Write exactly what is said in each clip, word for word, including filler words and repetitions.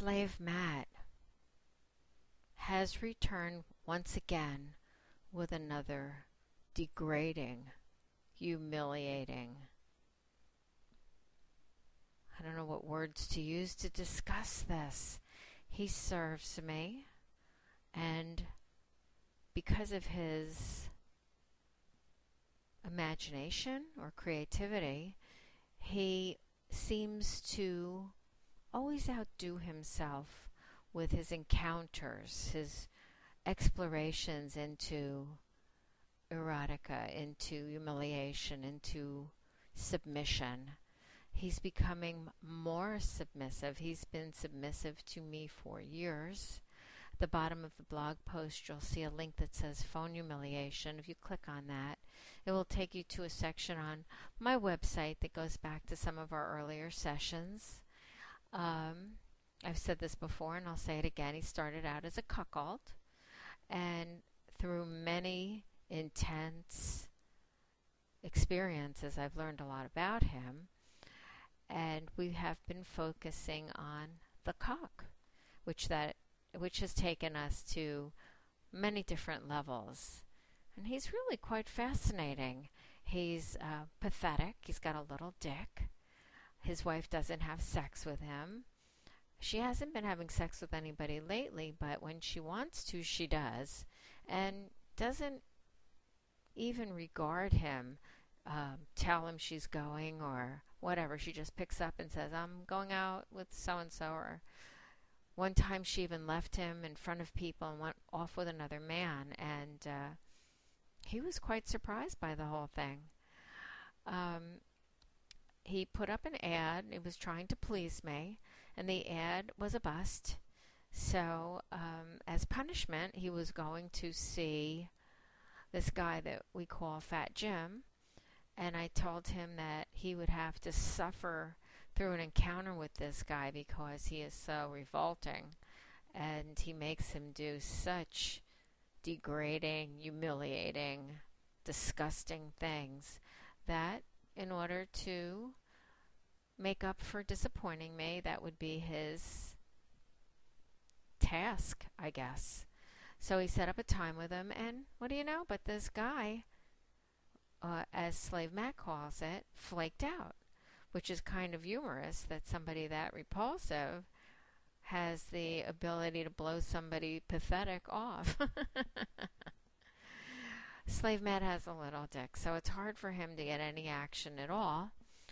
Slave Matt has returned once again with another degrading, humiliating, I don't know what words to use to discuss this. He serves me, and because of his imagination or creativity, he seems to always outdo himself with his encounters, his explorations into erotica, into humiliation, into submission. He's becoming more submissive. He's been submissive to me for years. At the bottom of the blog post, you'll see a link that says phone humiliation. If you click on that, it will take you to a section on my website that goes back to some of our earlier sessions. Um, I've said this before, and I'll say it again. He started out as a cuckold, and through many intense experiences, I've learned a lot about him. And we have been focusing on the cock, which that which has taken us to many different levels. And he's really quite fascinating. He's uh, pathetic. He's got a little dick. His wife doesn't have sex with him. She hasn't been having sex with anybody lately, but when she wants to, she does. And doesn't even regard him, um, tell him she's going or whatever. She just picks up and says, I'm going out with so-and-so. Or one time she even left him in front of people and went off with another man. And uh, he was quite surprised by the whole thing. Um, he put up an ad. He was trying to please me. And the ad was a bust. So um, as punishment, he was going to see this guy that we call Fat Jim. And I told him that he would have to suffer through an encounter with this guy because he is so revolting. And he makes him do such degrading, humiliating, disgusting things that in order to make up for disappointing me, that would be his task, I guess. So he set up a time with him, and what do you know, but this guy, Uh, as Slave Matt calls it, flaked out, which is kind of humorous that somebody that repulsive has the ability to blow somebody pathetic off. Slave Matt has a little dick, so it's hard for him to get any action at all.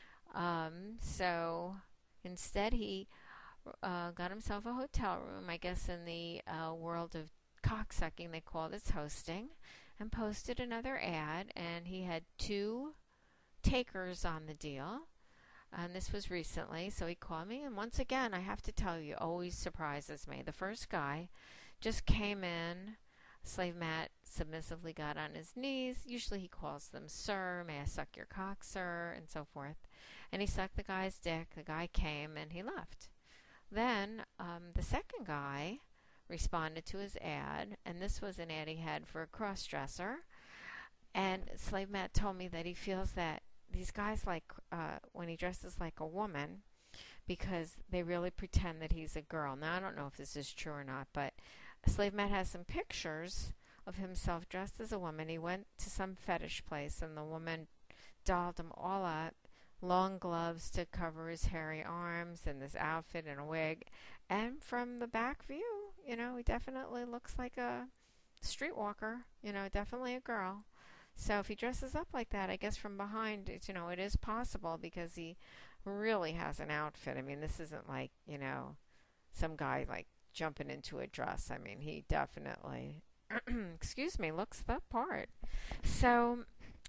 Um, so instead he uh, got himself a hotel room, I guess in the uh, world of cocksucking they call this hosting, and posted another ad, and he had two takers on the deal, and this was recently. So he called me, and once again, I have to tell you, always surprises me. The first guy just came in. Slave Matt submissively got on his knees. Usually he calls them sir, may I suck your cock, sir, and so forth. And he sucked the guy's dick. The guy came, and he left. Then um, the second guy responded to his ad, and this was an ad he had for a cross-dresser. And Slave Matt told me that he feels that these guys like uh, when he dresses like a woman because they really pretend that he's a girl. Now, I don't know if this is true or not, but Slave Matt has some pictures of himself dressed as a woman. He went to some fetish place, and the woman dolled him all up, long gloves to cover his hairy arms, and this outfit and a wig. And from the back view, you know, he definitely looks like a streetwalker, you know, definitely a girl. So if he dresses up like that, I guess from behind, it's, you know, it is possible because he really has an outfit. I mean, this isn't like, you know, some guy like jumping into a dress. I mean, he definitely, excuse me, looks the part. So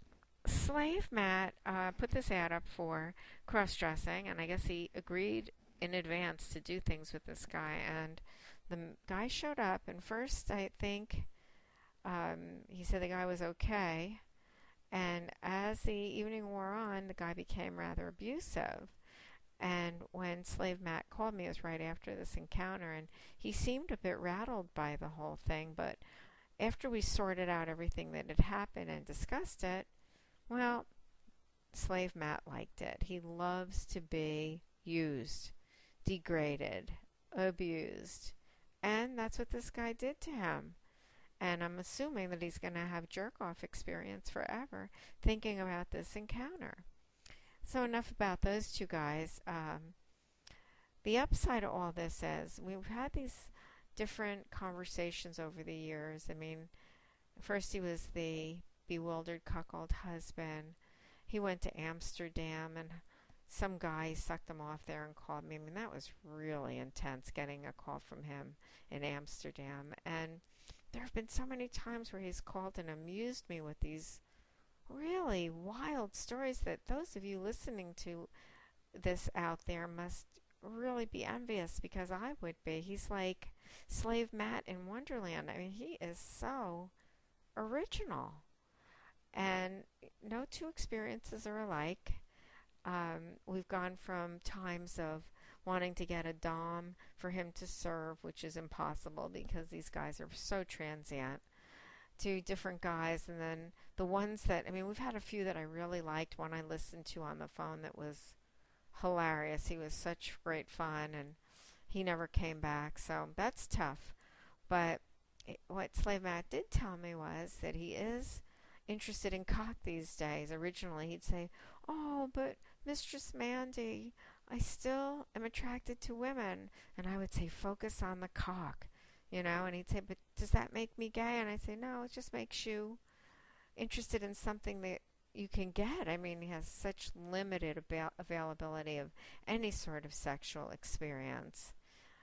Slave Matt uh, put this ad up for cross-dressing, and I guess he agreed in advance to do things with this guy. And the guy showed up, and first I think um, he said the guy was okay. And as the evening wore on, the guy became rather abusive. And when Slave Matt called me, it was right after this encounter, and he seemed a bit rattled by the whole thing. But after we sorted out everything that had happened and discussed it, well, Slave Matt liked it. He loves to be used, degraded, abused. And that's what this guy did to him. And I'm assuming that he's going to have jerk-off experience forever thinking about this encounter. So enough about those two guys. Um, the upside of all this is we've had these different conversations over the years. I mean, first he was the bewildered cuckold husband. He went to Amsterdam and some guy sucked him off there and called me. I mean, that was really intense getting a call from him in Amsterdam. And there have been so many times where he's called and amused me with these really wild stories that those of you listening to this out there must really be envious, because I would be. He's like Slave Matt in Wonderland. I mean, he is so original. And no two experiences are alike. Um, we've gone from times of wanting to get a dom for him to serve, which is impossible because these guys are so transient, to different guys. And then the ones that, I mean, we've had a few that I really liked. One I listened to on the phone that was hilarious. He was such great fun, and he never came back. So that's tough. But it, what Slave Matt did tell me was that he is interested in cock these days. Originally, he'd say, "Oh, but Mistress Mandy, I still am attracted to women." And I would say, "Focus on the cock," you know. And he'd say, "But does that make me gay?" And I'd say, "No, it just makes you interested in something that you can get." I mean, he has such limited avail- availability of any sort of sexual experience.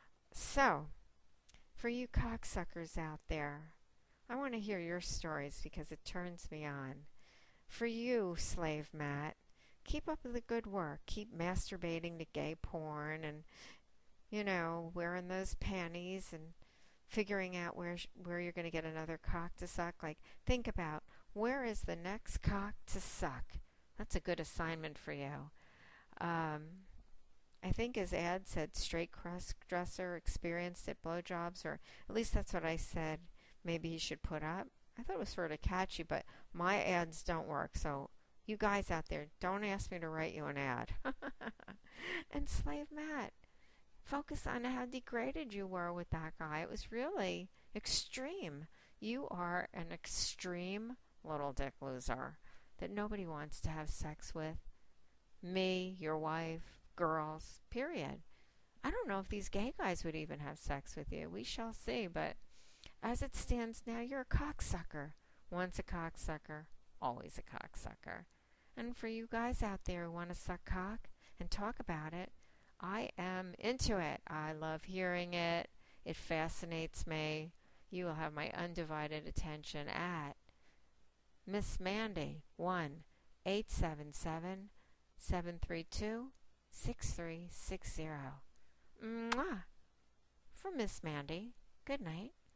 So, for you cocksuckers out there, I want to hear your stories because it turns me on. For you, Slave Matt, keep up the good work. Keep masturbating to gay porn and, you know, wearing those panties and figuring out where sh- where you're going to get another cock to suck. Like, think about, where is the next cock to suck? That's a good assignment for you. Um, I think his ad said straight cross-dresser experienced at blowjobs, or at least that's what I said maybe he should put up. I thought it was sort of catchy, but my ads don't work, so you guys out there, don't ask me to write you an ad. And Slave Matt, focus on how degraded you were with that guy. It was really extreme. You are an extreme little dick loser that nobody wants to have sex with. Me, your wife, girls, period. I don't know if these gay guys would even have sex with you. We shall see, but as it stands now, you're a cocksucker. Once a cocksucker, always a cocksucker. And for you guys out there who want to suck cock and talk about it, I am into it. I love hearing it. It fascinates me. You will have my undivided attention at Miss Mandy, one eight seven seven, seven three two, six three six zero. Mwah! From Miss Mandy, good night.